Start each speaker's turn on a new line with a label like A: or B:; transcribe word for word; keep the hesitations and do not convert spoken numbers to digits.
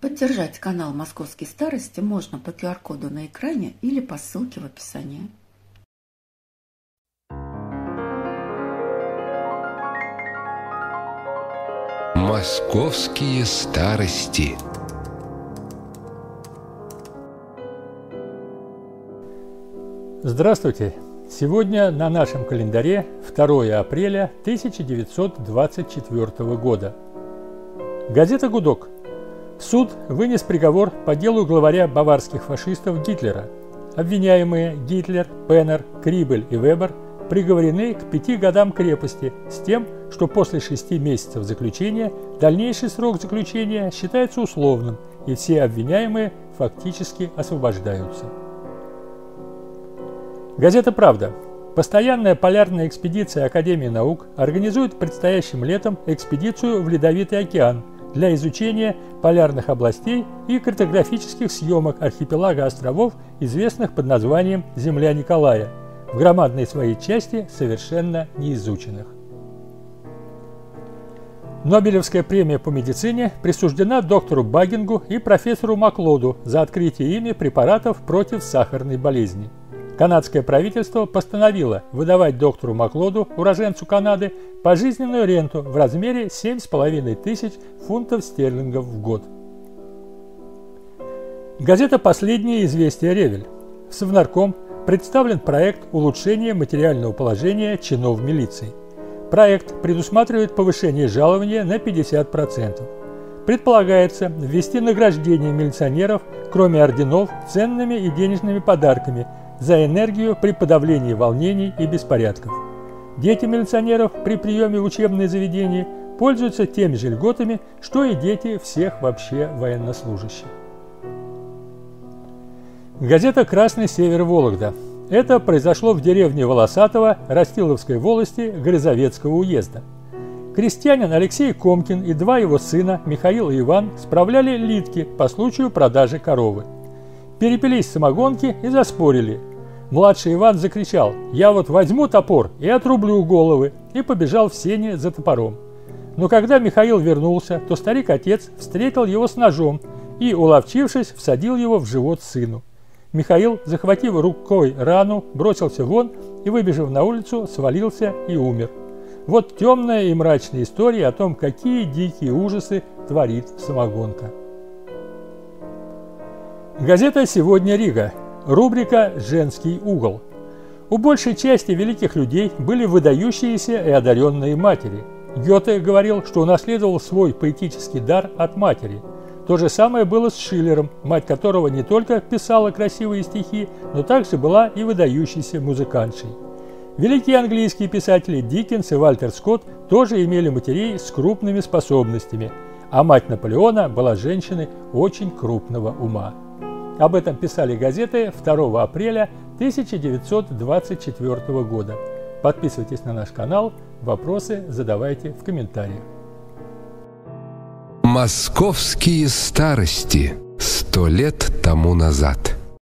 A: Поддержать канал «Московские старости» можно по ку ар коду на экране или по ссылке в описании.
B: «Московские старости».
C: Здравствуйте! Сегодня на нашем календаре второе апреля тысяча девятьсот двадцать четвёртого года. Газета «Гудок». Суд вынес приговор по делу главаря баварских фашистов Гитлера. Обвиняемые Гитлер, Пеннер, Крибель и Вебер приговорены к пяти годам крепости с тем, что после шести месяцев заключения дальнейший срок заключения считается условным, и все обвиняемые фактически освобождаются. Газета «Правда». Постоянная полярная экспедиция Академии наук организует предстоящим летом экспедицию в Ледовитый океан для изучения полярных областей и картографических съемок архипелага островов, известных под названием «Земля Николая», в громадной своей части совершенно неизученных. Нобелевская премия по медицине присуждена доктору Багингу и профессору Маклоду за открытие ими препаратов против сахарной болезни. Канадское правительство постановило выдавать доктору Маклоду, уроженцу Канады, пожизненную ренту в размере семь с половиной тысяч фунтов стерлингов в год. Газета «Последнее известие Ревель». В Совнарком представлен проект улучшения материального положения чинов милиции. Проект предусматривает повышение жалования на пятьдесят процентов. Предполагается ввести награждение милиционеров, кроме орденов, ценными и денежными подарками за энергию при подавлении волнений и беспорядков. Дети милиционеров при приеме в учебные заведения пользуются теми же льготами, что и дети всех вообще военнослужащих. Газета «Красный север Вологда». Это произошло в деревне Волосатого Растиловской волости Грызовецкого уезда. Крестьянин Алексей Комкин и два его сына, Михаил и Иван, справляли литки по случаю продажи коровы. Перепились самогонки и заспорили. Младший Иван закричал: «Я вот возьму топор и отрублю головы», и побежал в сени за топором. Но когда Михаил вернулся, то старик-отец встретил его с ножом и, уловчившись, всадил его в живот сыну. Михаил, захватив рукой рану, бросился вон и, выбежав на улицу, свалился и умер. Вот темная и мрачная история о том, какие дикие ужасы творит самогонка. Газета «Сегодня Рига». Рубрика «Женский угол». У большей части великих людей были выдающиеся и одаренные матери. Гёте говорил, что унаследовал свой поэтический дар от матери. То же самое было с Шиллером, мать которого не только писала красивые стихи, но также была и выдающейся музыкантшей. Великие английские писатели Диккенс и Вальтер Скотт тоже имели матерей с крупными способностями, а мать Наполеона была женщиной очень крупного ума. Об этом писали газеты второго апреля тысяча девятьсот двадцать четвёртого года. Подписывайтесь на наш канал, вопросы задавайте в комментариях.
B: «Московские старости» сто лет тому назад.